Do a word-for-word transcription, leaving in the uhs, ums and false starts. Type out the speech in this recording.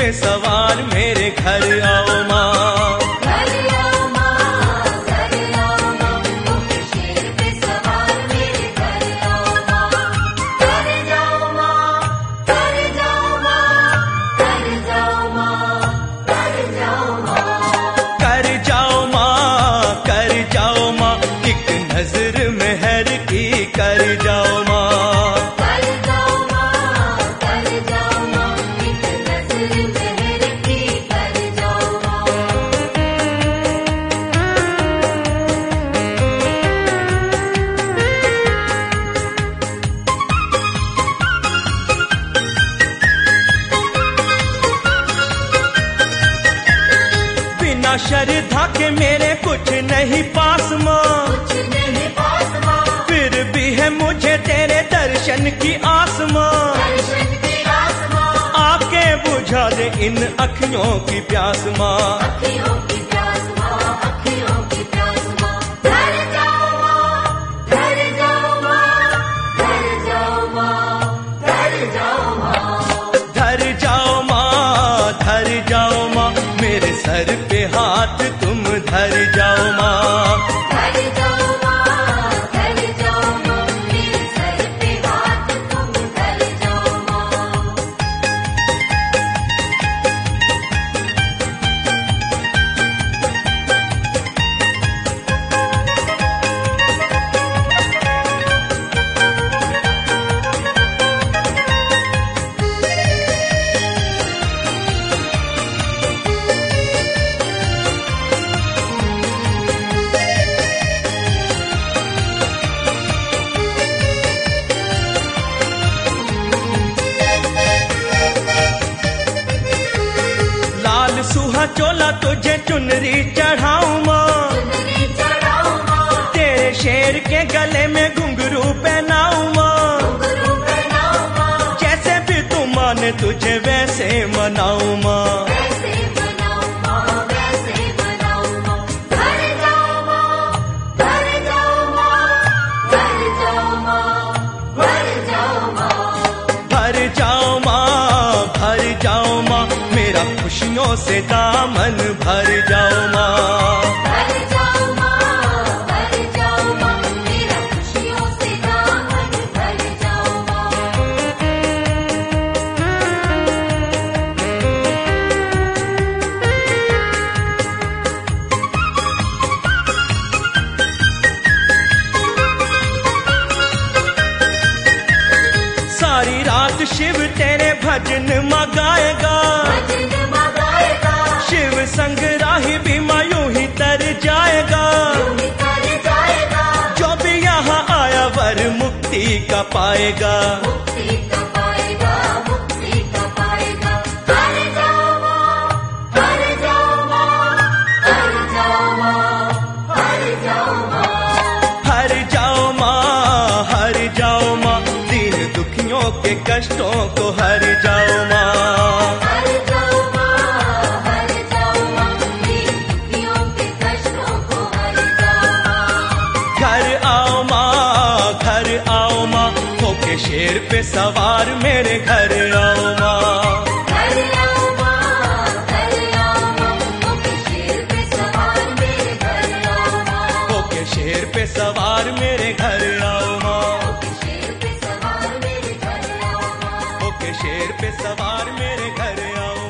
पे सवार मेरे घर आओ माँ। श्रद्धा के मेरे कुछ नहीं पास माँ, फिर भी है मुझे तेरे दर्शन की आस माँ। आके बुझा दे इन अखियों की प्यास माँ। सर पे हाथ तुम धर जाओ माँ। धर जाओ माँ, धर जाओ माँ, मेरे सर पे हाथ तुम धर जाओ माँ। सुहा चोला तुझे चुनरी चढ़ाऊं माँ, तेरे शेर के गले में घुंघरू पहनाऊं माँ। जैसे भी तू माने तुझे वैसे मनाऊं माँ। खुशियों से दामन भर जाओ माँ। भर जाओ माँ, भर जाओ माँ, मेरा खुशियों से दामन भर जाओ माँ। सारी रात शिव तेरे भजन मगाएगा, शिव संग राही भी मायूं ही तर जाएगा। जो भी यहाँ आया वर मुक्ति का पाएगा। मुक्ति का पाएगा, मुक्ति का पाएगा। हर जाओ माँ, हर जाओ माँ, हर जाओ माँ, हर जाओ माँ। हर जाओ माँ, हर जाओ माँ, दीन दुखियों के कष्टों को हर जाओ माँ। शेर पे सवार मेरे घर आओ माँ। घर आओ माँ, घर आओ माँ, ओके शेर पे सवार मेरे घर आओ माँ। ओके शेर पे सवार मेरे घर आओ माँ। ओके शेर पे सवार मेरे घर आओ माँ। ओके शेर पे सवार मेरे घर आओ।